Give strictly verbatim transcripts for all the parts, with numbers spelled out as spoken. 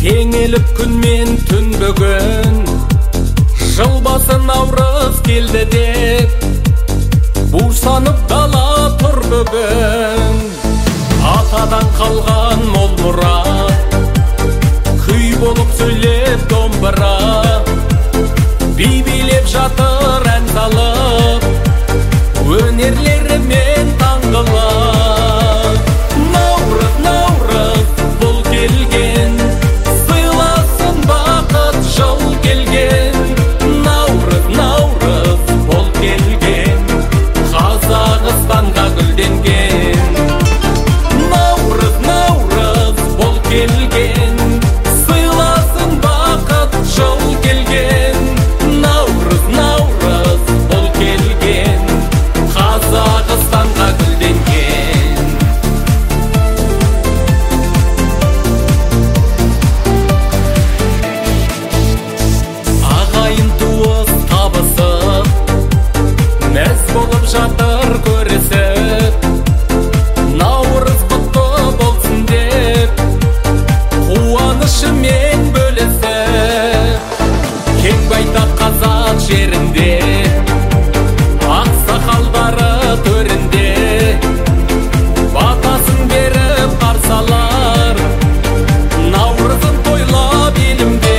Теңеліп күн мен түн бүгін, жыл басы наурыз келді деп бусанып дала тұр бүгін. Атадан қалған мол мұрат, күй болып сөйлеп домбыра, би билеп жатыр ән салып, өнерлерімен таңғылып. Наурыз, наурыз бұл келген, сыйласын бақыт жыл келген. Наурыз, наурыз бұл келген, Қазақстанға гүлденген. Наурыз, наурыз бұл келген, сыйласын бақыт жыл келген. Наурыз, наурыз бұл келген, Қазақстанға гүлденген. Ағайын туыс табысып, мәз болып жатыр көрісіп, наурыз құтты болсын деп қуанышымен бөлісіп. Кең байтақ қазақ жерінде, ақсақалдары төрінде, батасын беріп қарсы алар, наурызын тойлап елімде.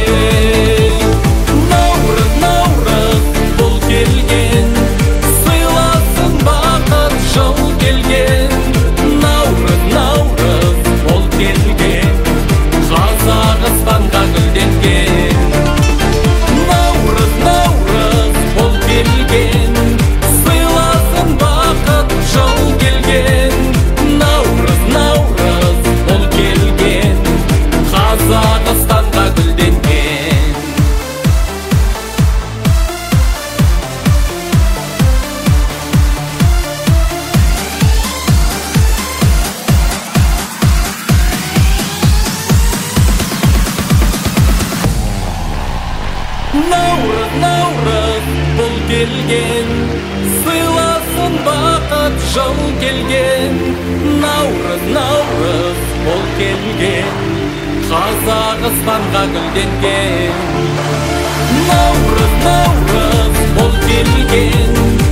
Наурыз, наурыз бұл келген, сыйласын бақыт жыл келген. Наурыз, наурыз бұл келген, Қазақстанға гүлденген. Наурыз, наурыз бұл келген, сыйласын бақыт жыл келген. Наурыз, наурыз бұл келген, Қазақстанға гүлденген. Наурыз, наурыз бұл келген, сыйласын бақыт жыл келген. Наурыз, наурыз бұл келген, Қазақстанға гүлденген. Наурыз, наурыз бұл келген,